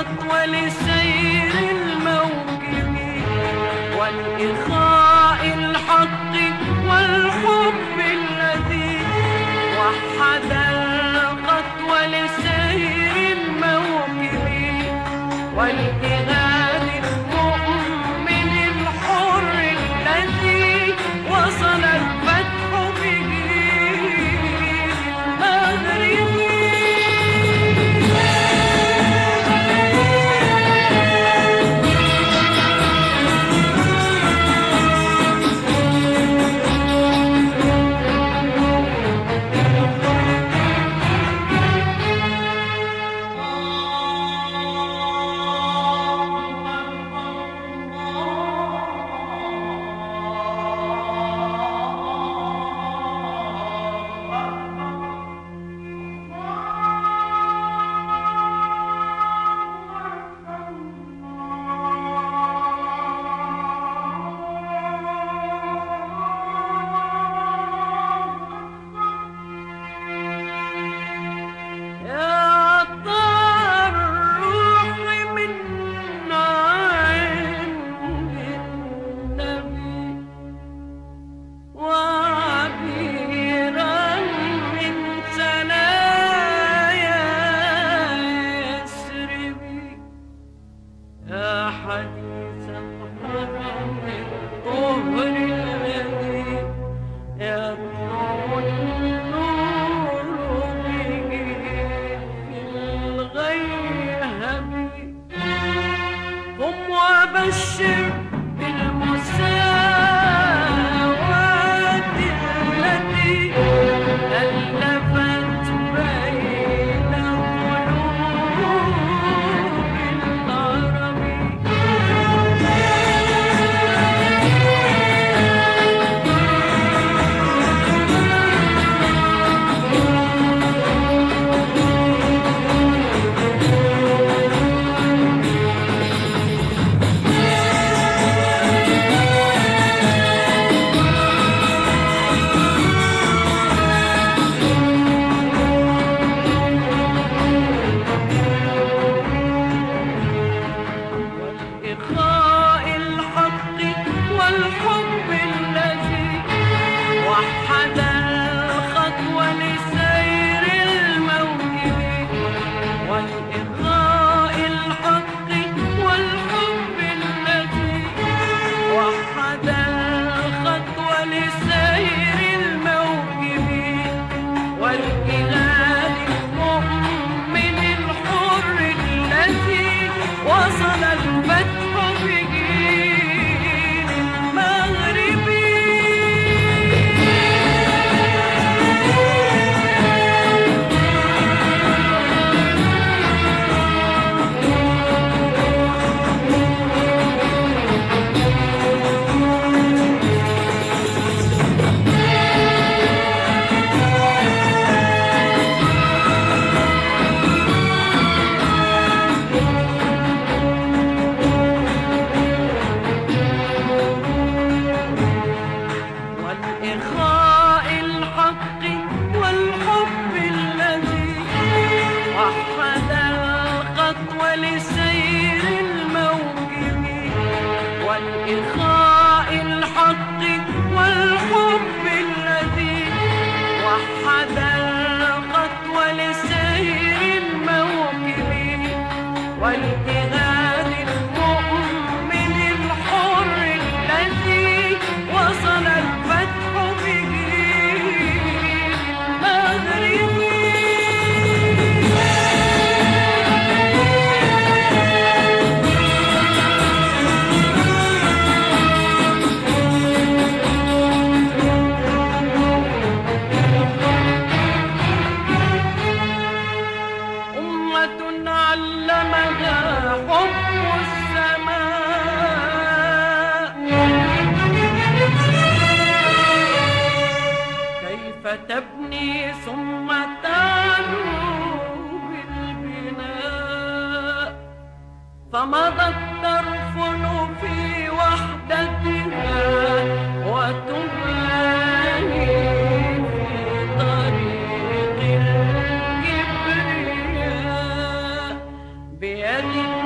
خطوة لسير الموكب والإخاء الحق والحب الذي وحد الخطوة لسير الموكب والجهاد المؤمن الحر الذي وصل الفتح به للمغرب. فتبني ثم تعلو بالبناء، فمضى الطرفن في وحدتها وتباني في طريق الكبرياء بيد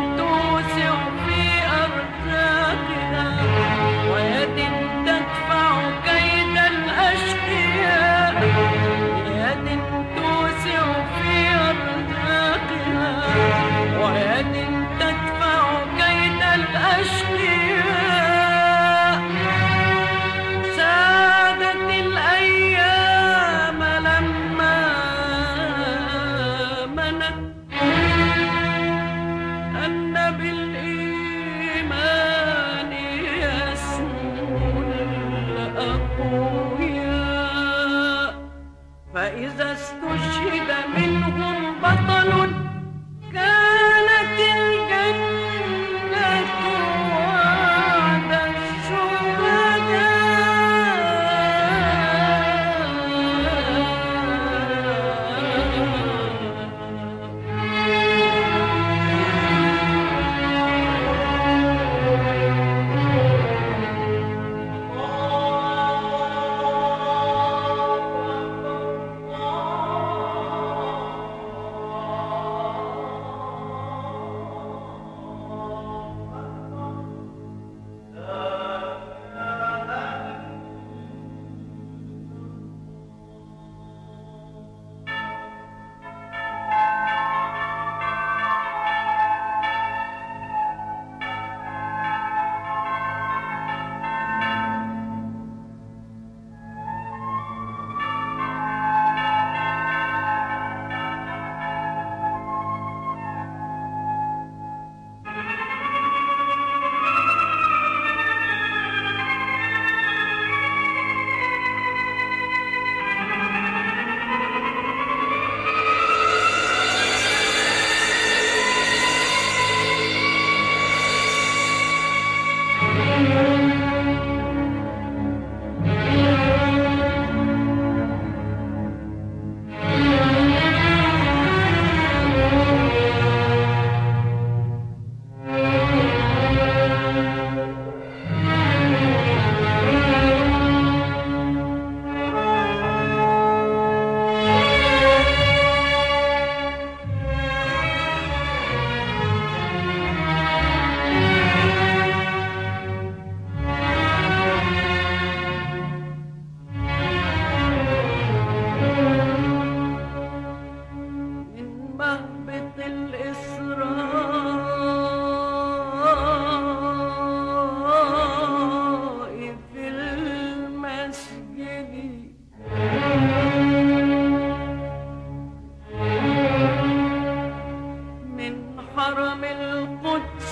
حرم القدس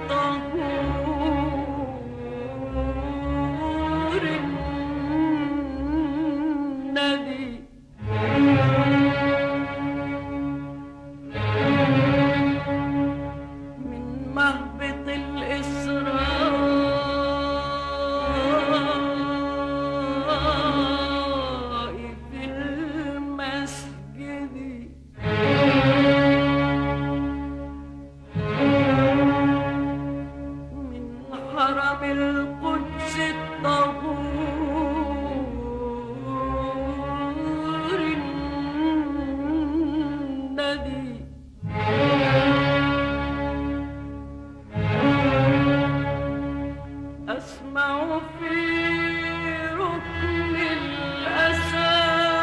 الطهور الندي من مهبط الإسراء في المسجد من حرم القدس الطهور الندي أسمع في ركن الأسى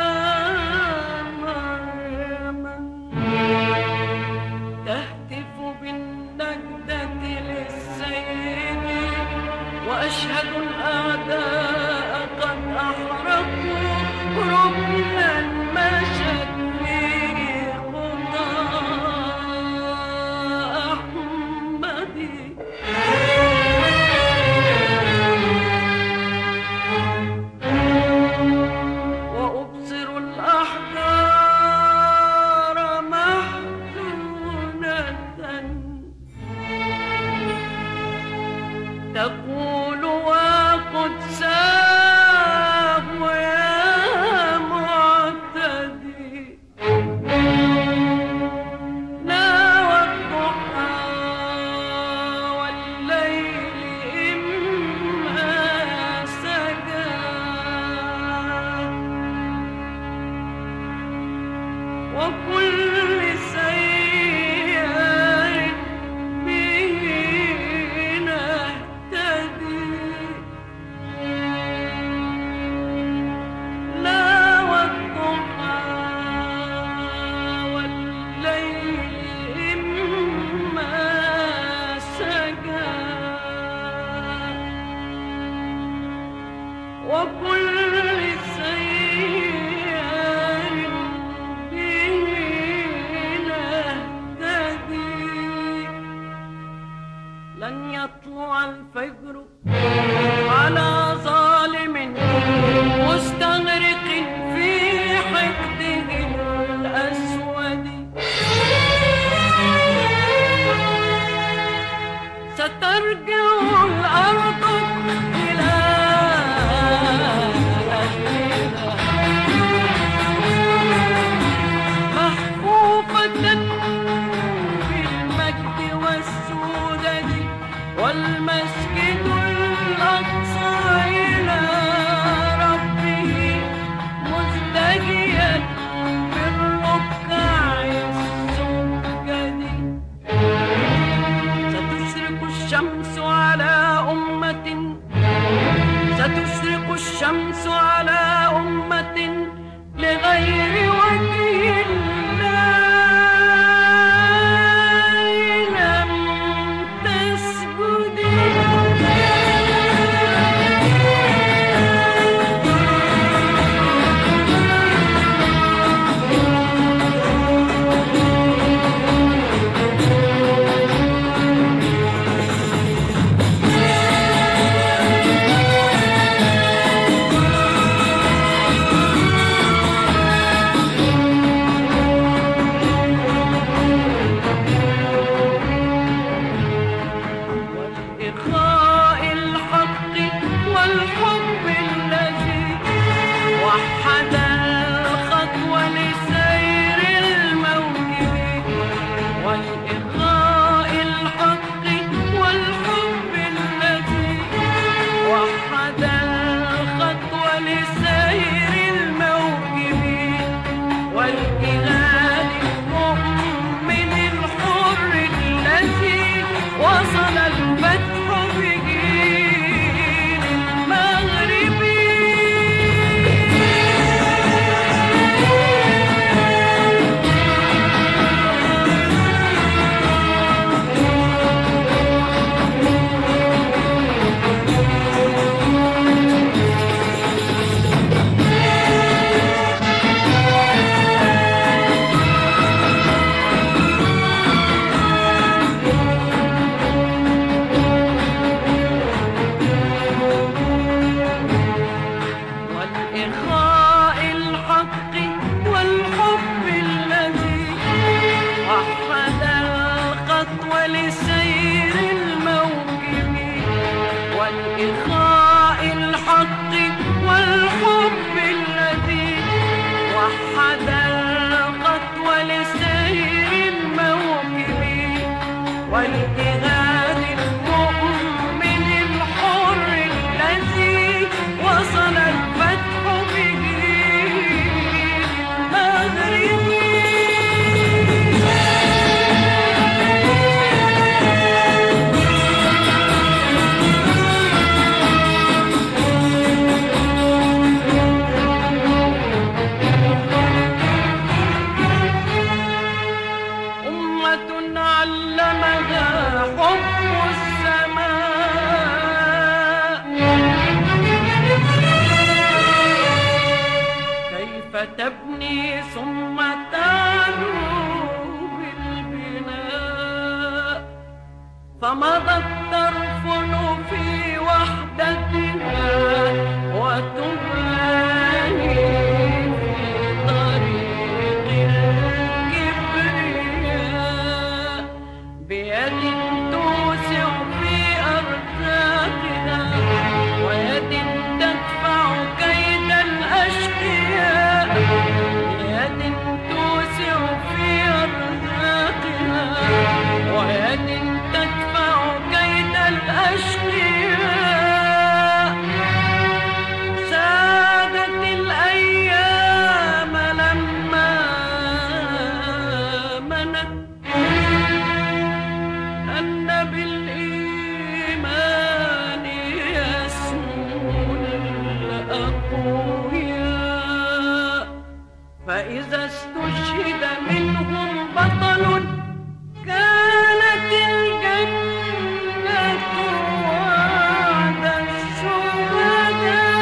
مريما تهتف بالنجدة للسيد وأشهد الأعداء قد أحرقوا ركنا مشت فيه خطى أحمدي وأبصر الأحجار محزونة تقول وقدساه يا معتدي ناوى الضحى والليل إما سجى وكل سيار به نهتدي لا والضحى والليل إما سجى وكل سيار به نهتدي لن يطلع الفجر على ظالم مستغرق في حقده الأسود سترجع الأرض إلى أهلها محفوفة بالمجد والسودد والمسجد الأقصى إلى ربه مزدجيا بالركع السجد ستشرق الشمس على أمة ستشرق الشمس على أمة لغير وجه الله لم تسجد ولسير الموكب والإخاء الحق والحب الذي وحد الخطو لسير الموكب والجهاد المؤمن الحر الذي وصل الفتح به للمغرب. علمها حب السماء كيف تبني ثم تعلو بالبناء فمضت ترفن في وحدتها وتباني في طريق الكبرياء بيد توسع في أرزاقها ويد تدفع كيد الأشقياء بيد توسع في أرزاقها ويد تدفع كيد الأشقياء سادت الأيام لما منت أن بالإيمان يسمو الأقوياء فإذا استشهد منهم بطل كانت الجنة وعد الشهداء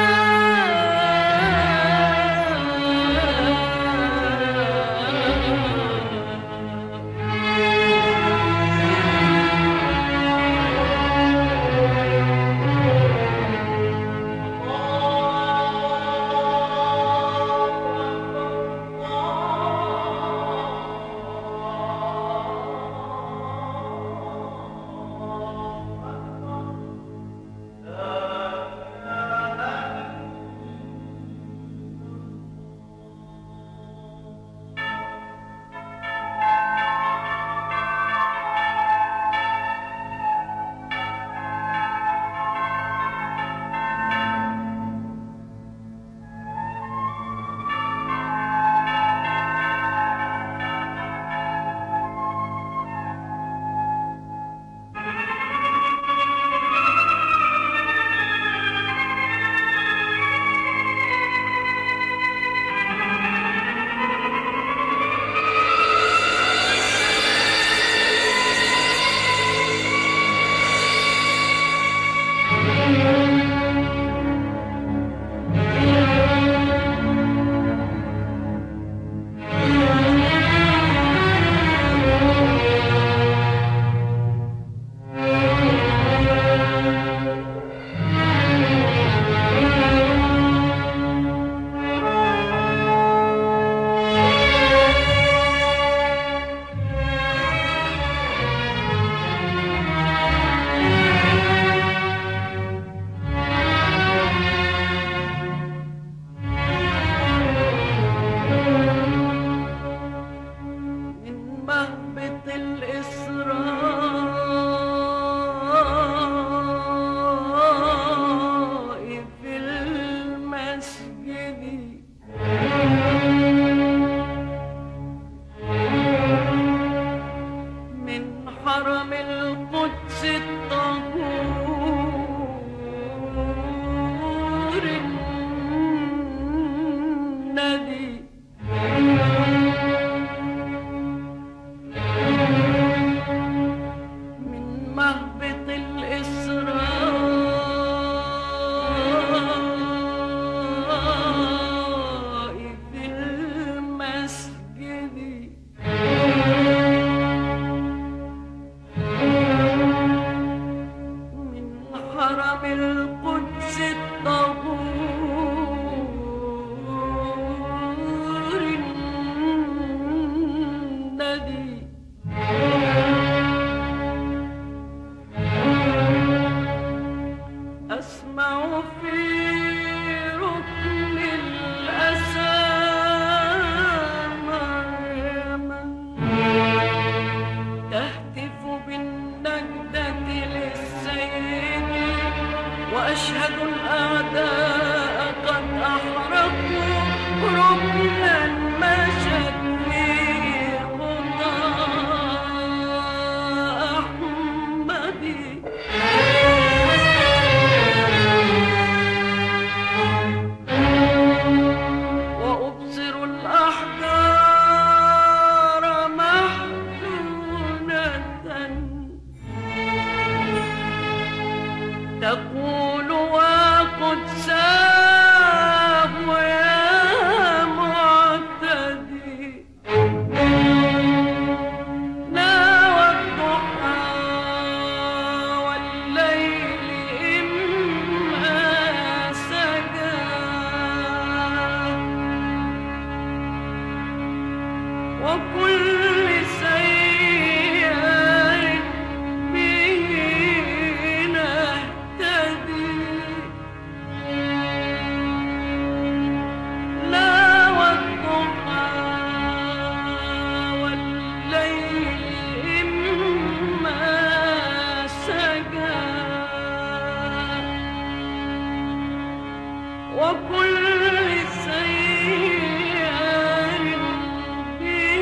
الأعداء قد أحرقوا ركنا مشت فيه خطى أحمدي. وأبصر الأحجار محزونة تقول وقدساه يا معتدي. ناوى الضحى والليل إما سجى وكل سيار به نهتدي. لا والضحى والليل إما سجى وكل سيار به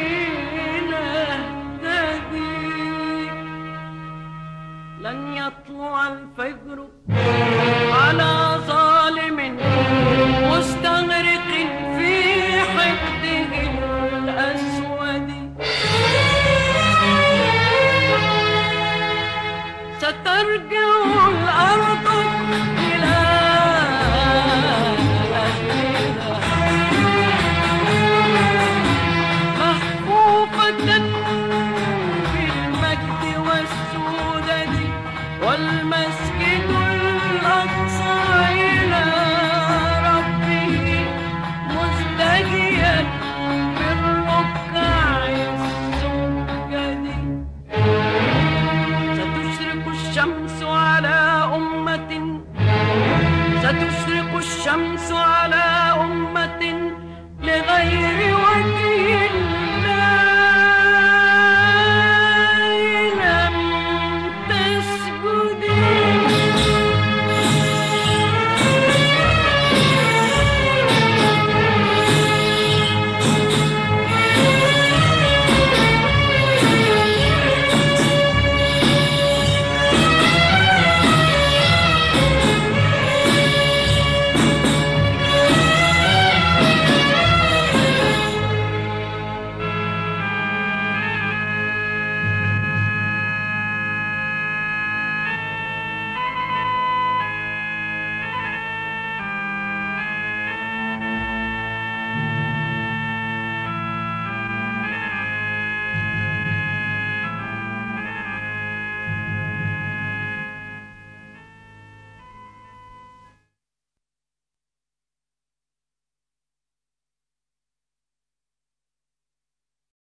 نهتدي. لن يطلع الفجر على ظالم مستغرق في حقده الأسود. سترجع الأرض إلى أهلها محفوفة بالمجد والسودد والمسجد الأقصى إلى ربه مزدهيا بالركع السجد. ستشرق الشمس على أمة ستشرق الشمس على